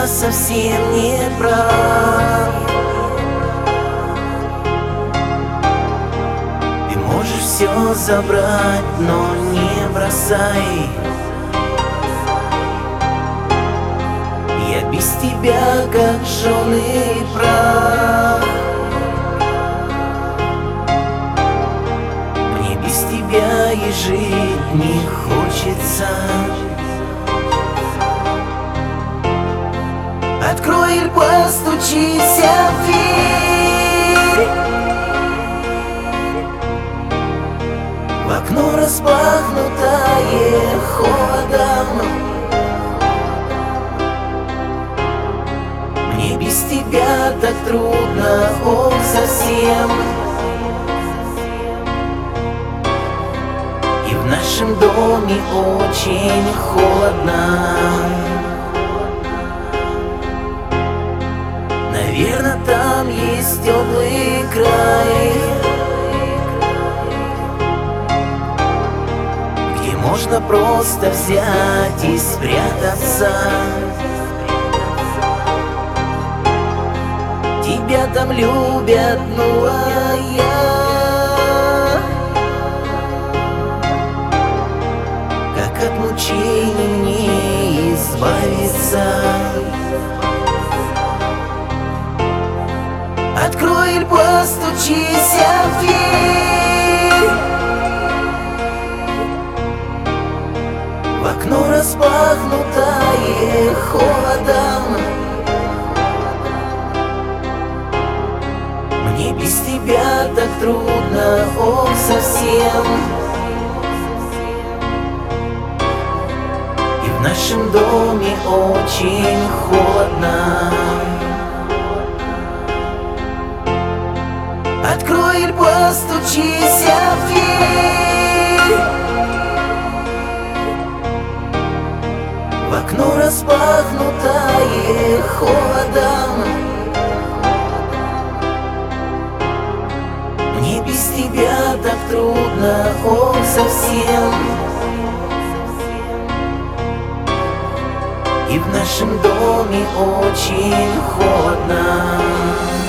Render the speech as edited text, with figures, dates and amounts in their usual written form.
совсем не прав. Ты можешь все забрать, но не бросай. Я без тебя как жженый прах. Мне без тебя и жить не хочется. Открой или постучись в дверь. В окно распахнутое холодом. Мне без тебя так трудно, ох, совсем. И в нашем доме очень холодно. Наверно, там есть теплый край, где можно просто взять и спрятаться. Тебя там любят, ну а я как от мучений мне избавиться? Открой или постучись в дверь. В окно распахнутое холодом. Мне без тебя так трудно, ох, совсем. И в нашем доме очень холодно. Открой или постучись в дверь. В окно распахнутое холодом. Мне без тебя так трудно, ох, совсем. И в нашем доме очень холодно.